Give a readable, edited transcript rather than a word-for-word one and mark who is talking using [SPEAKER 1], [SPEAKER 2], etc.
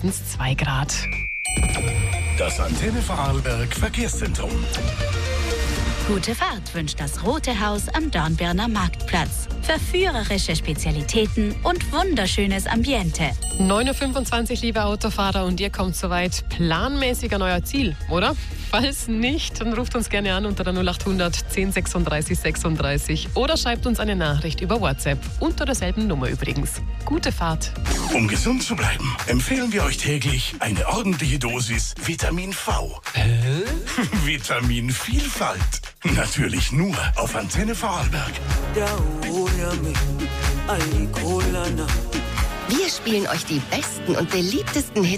[SPEAKER 1] höchstens 2 Grad.
[SPEAKER 2] Das Antenne Vorarlberg Verkehrszentrum.
[SPEAKER 3] Gute Fahrt wünscht das Rote Haus am Dornbirner Marktplatz. Verführerische Spezialitäten und wunderschönes Ambiente.
[SPEAKER 1] 9.25 Uhr, liebe Autofahrer, und ihr kommt soweit planmäßig an euer Ziel, oder? Falls nicht, dann ruft uns gerne an unter der 0800 10 36 36 oder schreibt uns eine Nachricht über WhatsApp. Unter derselben Nummer übrigens. Gute Fahrt.
[SPEAKER 2] Um gesund zu bleiben, empfehlen wir euch täglich eine ordentliche Dosis Vitamin V. Vitaminvielfalt. Natürlich nur auf Antenne Vorarlberg.
[SPEAKER 4] Wir spielen euch die besten und beliebtesten Hits